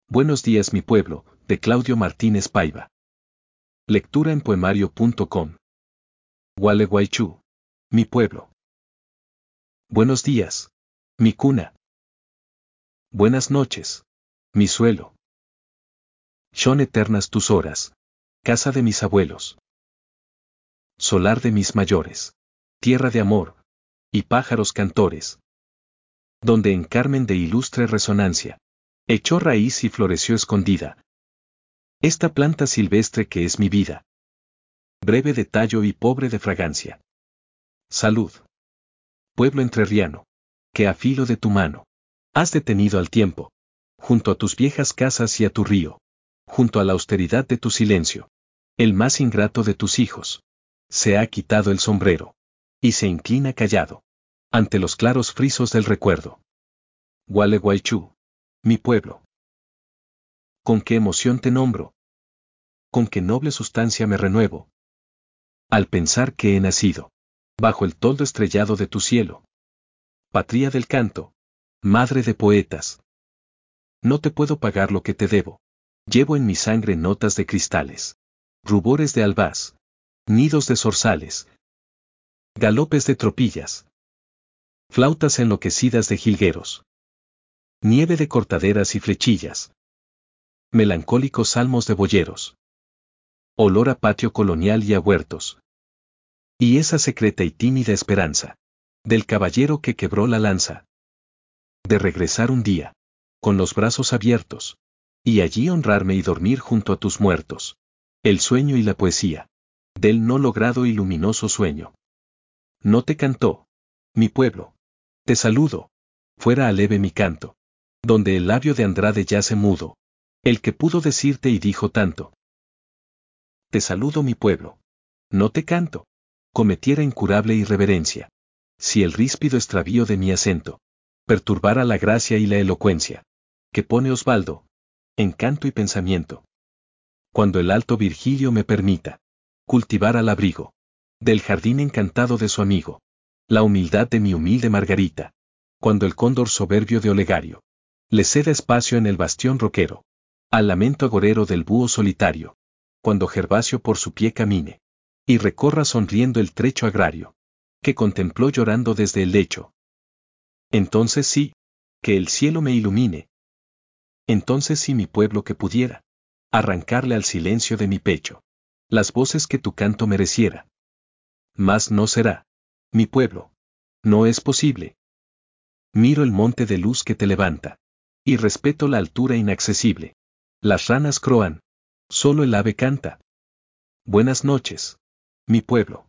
Buenos días mi pueblo, de Claudio Martínez Paiva. Lectura en poemario.com. Gualeguaychú, mi pueblo. Buenos días, mi cuna. Buenas noches, mi suelo. Son eternas tus horas, casa de mis abuelos. Solar de mis mayores, tierra de amor, y pájaros cantores. Donde en carmen de ilustre resonancia, echó raíz y floreció escondida esta planta silvestre que es mi vida. Breve de tallo y pobre de fragancia. Salud. Pueblo entrerriano, que a filo de tu mano has detenido al tiempo, junto a tus viejas casas y a tu río, junto a la austeridad de tu silencio, el más ingrato de tus hijos, se ha quitado el sombrero, y se inclina callado, ante los claros frisos del recuerdo. Gualeguaychú, mi pueblo. Con qué emoción te nombro, con qué noble sustancia me renuevo, al pensar que he nacido bajo el toldo estrellado de tu cielo. Patria del canto, madre de poetas. No te puedo pagar lo que te debo. Llevo en mi sangre notas de cristales, rubores de albaz, nidos de zorzales, galopes de tropillas, flautas enloquecidas de jilgueros, nieve de cortaderas y flechillas, melancólicos salmos de boyeros, olor a patio colonial y a huertos. Y esa secreta y tímida esperanza del caballero que quebró la lanza, de regresar un día, con los brazos abiertos, y allí honrarme y dormir junto a tus muertos. El sueño y la poesía, del no logrado y luminoso sueño. No te cantó, mi pueblo. Te saludo, fuera aleve mi canto, donde el labio de Andrade yace mudo, el que pudo decirte y dijo tanto. Te saludo mi pueblo. No te canto, cometiera incurable irreverencia, si el ríspido extravío de mi acento perturbara la gracia y la elocuencia que pone Osvaldo en canto y pensamiento. Cuando el alto Virgilio me permita cultivar al abrigo del jardín encantado de su amigo la humildad de mi humilde Margarita, cuando el cóndor soberbio de Olegario le ceda espacio en el bastión roquero al lamento agorero del búho solitario, cuando Gervasio por su pie camine y recorra sonriendo el trecho agrario que contempló llorando desde el lecho. Entonces sí, que el cielo me ilumine. Entonces sí mi pueblo que pudiera arrancarle al silencio de mi pecho las voces que tu canto mereciera. Mas no será, mi pueblo, no es posible. Miro el monte de luz que te levanta, y respeto la altura inaccesible. Las ranas croan, solo el ave canta. Buenas noches, mi pueblo.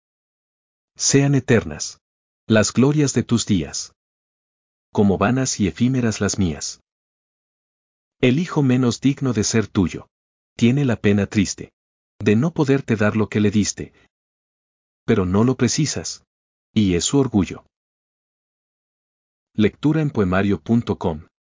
Sean eternas las glorias de tus días, como vanas y efímeras las mías. El hijo menos digno de ser tuyo tiene la pena triste de no poderte dar lo que le diste, pero no lo precisas, y es su orgullo. Lectura en poemario.com